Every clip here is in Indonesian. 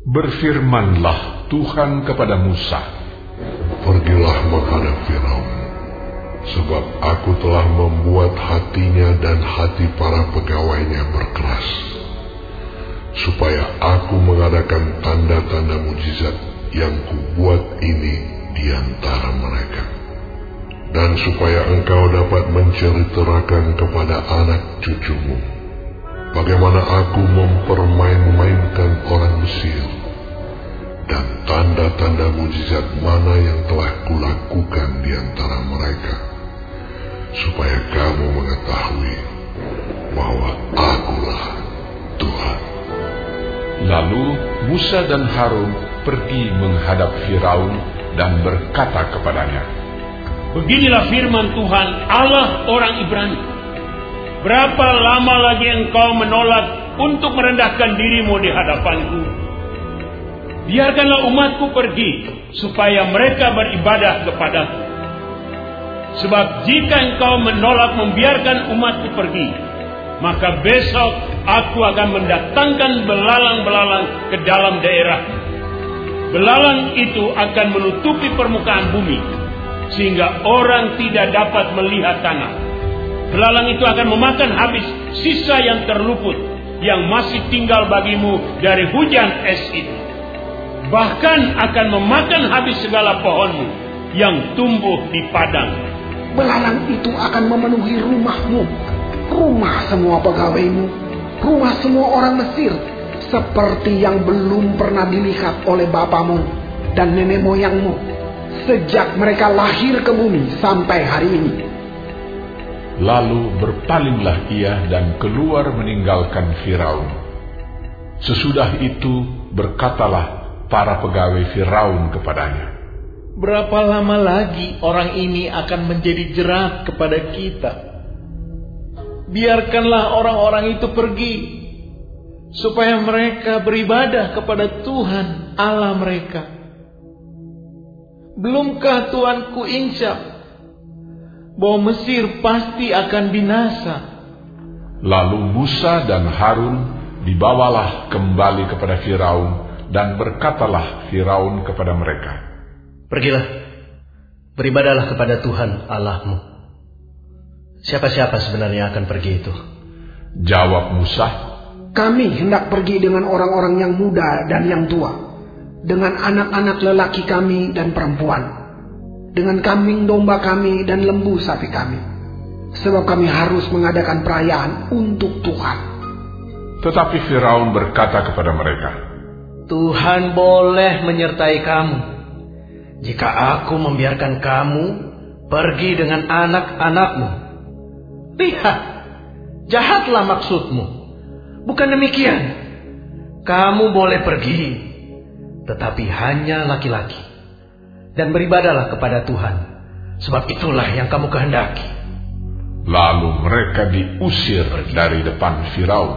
Berfirmanlah Tuhan kepada Musa, "Pergilah menghadap Firaun, sebab aku telah membuat hatinya dan hati para pegawainya berkeras, supaya aku mengadakan tanda-tanda mujizat yang kubuat ini di antara mereka, dan supaya engkau dapat menceritakan kepada anak cucumu bagaimana aku mempermain-mainkan orang Mesir, dan tanda-tanda mujizat mana yang telah kulakukan di antara mereka, supaya kamu mengetahui bahwa akulah Tuhan." Lalu Musa dan Harun pergi menghadap Firaun dan berkata kepadanya, "Beginilah firman Tuhan Allah orang Ibrani. Berapa lama lagi engkau menolak untuk merendahkan dirimu di hadapanku? Biarkanlah umatku pergi, supaya mereka beribadah kepadaku. Sebab jika engkau menolak membiarkan umatku pergi, maka besok aku akan mendatangkan belalang-belalang ke dalam daerah. Belalang itu akan menutupi permukaan bumi, sehingga orang tidak dapat melihat tanah. Belalang itu akan memakan habis sisa yang terluput, yang masih tinggal bagimu dari hujan es itu. Bahkan akan memakan habis segala pohonmu yang tumbuh di padang. Belalang itu akan memenuhi rumahmu, rumah semua pegawaimu, rumah semua orang Mesir, seperti yang belum pernah dilihat oleh bapamu dan nenek moyangmu, sejak mereka lahir ke bumi sampai hari ini." Lalu berpalinglah ia dan keluar meninggalkan Firaun. Sesudah itu berkatalah para pegawai Firaun kepadanya, "Berapa lama lagi orang ini akan menjadi jerat kepada kita? Biarkanlah orang-orang itu pergi, supaya mereka beribadah kepada Tuhan Allah mereka. Belumkah Tuanku insya bahwa Mesir pasti akan binasa?" Lalu Musa dan Harun dibawalah kembali kepada Firaun, dan berkatalah Firaun kepada mereka, "Pergilah, beribadahlah kepada Tuhan Allahmu. Siapa-siapa sebenarnya akan pergi itu?" Jawab Musa, "Kami hendak pergi dengan orang-orang yang muda dan yang tua, dengan anak-anak lelaki kami dan perempuan, dengan kambing domba kami dan lembu sapi kami, sebab kami harus mengadakan perayaan untuk Tuhan." Tetapi Firaun berkata kepada mereka, "Tuhan boleh menyertai kamu jika aku membiarkan kamu pergi dengan anak-anakmu. Lihat, jahatlah maksudmu. Bukan demikian. Kamu boleh pergi, tetapi hanya laki-laki, dan beribadahlah kepada Tuhan, sebab itulah yang kamu kehendaki." Lalu mereka diusir dari depan Firaun.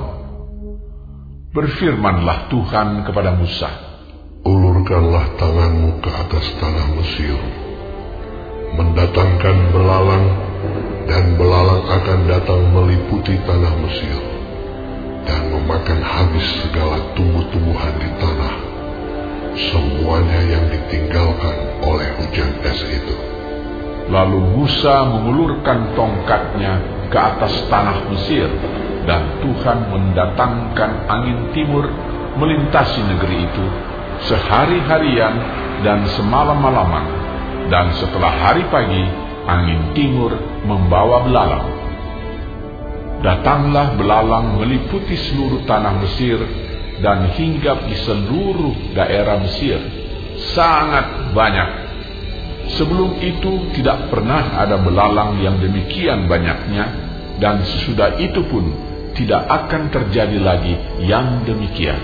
Berfirmanlah Tuhan kepada Musa, "Ulurkanlah tanganmu ke atas tanah Mesir, mendatangkan belalang, dan belalang akan datang meliputi tanah Mesir, dan memakan habis segala tumbuh-tumbuhan di tanah, semuanya yang ditinggalkan oleh hujan es itu." Lalu Musa mengulurkan tongkatnya ke atas tanah Mesir, dan Tuhan mendatangkan angin timur melintasi negeri itu sehari-harian dan semalam-malaman, dan setelah hari pagi angin timur membawa belalang. Datanglah belalang meliputi seluruh tanah Mesir dan hinggap di seluruh daerah Mesir, sangat banyak. Sebelum itu tidak pernah ada belalang yang demikian banyaknya, dan sesudah itu pun tidak akan terjadi lagi yang demikian.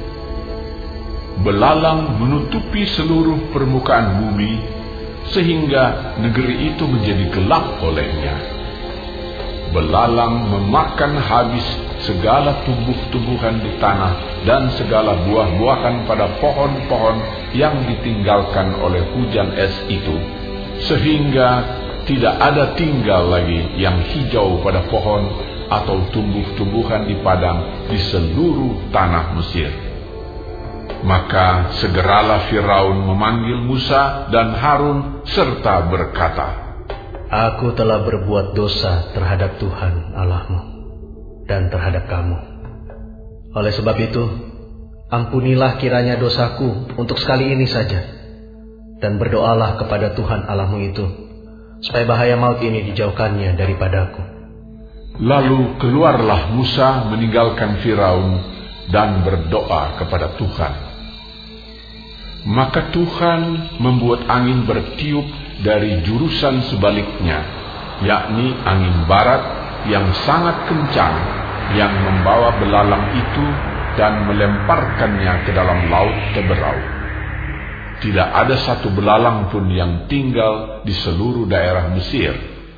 Belalang menutupi seluruh permukaan bumi, sehingga negeri itu menjadi gelap olehnya. Belalang memakan habis segala tumbuh-tumbuhan di tanah dan segala buah-buahan pada pohon-pohon yang ditinggalkan oleh hujan es itu, sehingga tidak ada tinggal lagi yang hijau pada pohon atau tumbuh-tumbuhan di padang di seluruh tanah Mesir. Maka segeralah Firaun memanggil Musa dan Harun serta berkata, Aku telah berbuat dosa terhadap Tuhan Allahmu dan terhadap kamu. Oleh sebab itu, ampunilah kiranya dosaku untuk sekali ini saja, dan berdoalah kepada Tuhan Allahmu itu, supaya bahaya maut ini dijauhkannya daripadaku. Lalu keluarlah Musa meninggalkan Firaun dan berdoa kepada Tuhan. Maka Tuhan membuat angin bertiup dari jurusan sebaliknya, yakni angin barat yang sangat kencang, yang membawa belalang itu dan melemparkannya ke dalam laut Teberau. Tidak ada satu belalang pun yang tinggal di seluruh daerah Mesir.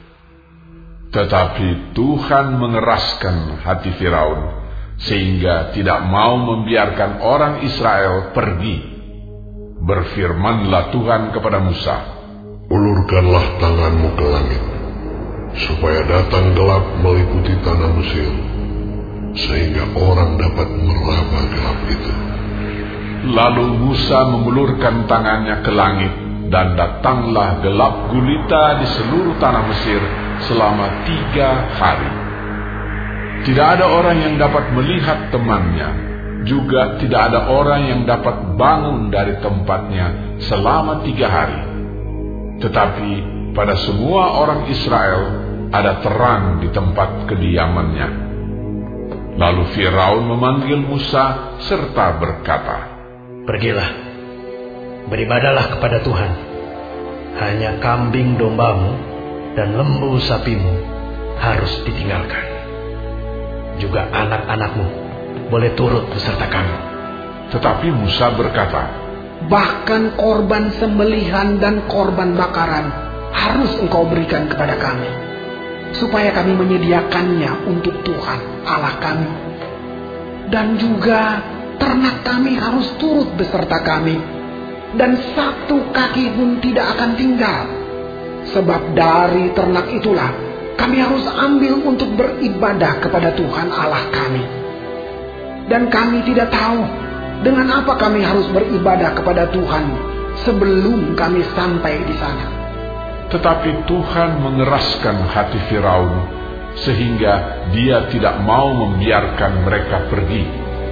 Tetapi Tuhan mengeraskan hati Firaun, sehingga tidak mau membiarkan orang Israel pergi. Berfirmanlah Tuhan kepada Musa, Ulurkanlah tanganmu ke langit, supaya datang gelap meliputi tanah Mesir, sehingga orang dapat meraba gelap itu. Lalu Musa mengulurkan tangannya ke langit, dan datanglah gelap gulita di seluruh tanah Mesir selama 3 hari. Tidak ada orang yang dapat melihat temannya, juga tidak ada orang yang dapat bangun dari tempatnya selama 3 hari. Tetapi pada semua orang Israel ada terang di tempat kediamannya. Lalu Firaun memanggil Musa serta berkata, Pergilah, beribadahlah kepada Tuhan. Hanya kambing dombamu dan lembu sapimu harus ditinggalkan. Juga anak-anakmu boleh turut beserta kami. Tetapi Musa berkata, Bahkan korban sembelihan dan korban bakaran harus engkau berikan kepada kami, supaya kami menyediakannya untuk Tuhan Allah kami. Dan juga ternak kami harus turut beserta kami, dan satu kaki pun tidak akan tinggal. Sebab dari ternak itulah kami harus ambil untuk beribadah kepada Tuhan Allah kami. Dan kami tidak tahu dengan apa kami harus beribadah kepada Tuhan sebelum kami sampai di sana. Tetapi Tuhan mengeraskan hati Firaun, sehingga dia tidak mau membiarkan mereka pergi.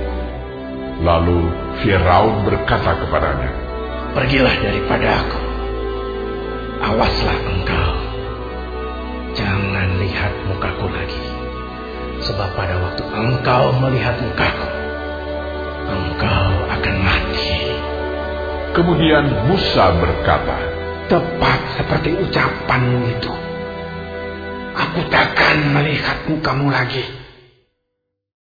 Lalu Firaun berkata kepadanya, Pergilah daripada aku. Awaslah engkau, jangan lihat mukaku lagi. Sebab pada waktu engkau melihat mukaku, engkau akan mati. Kemudian Musa berkata, Tepat seperti ucapanmu itu, aku takkan melihat mukamu lagi.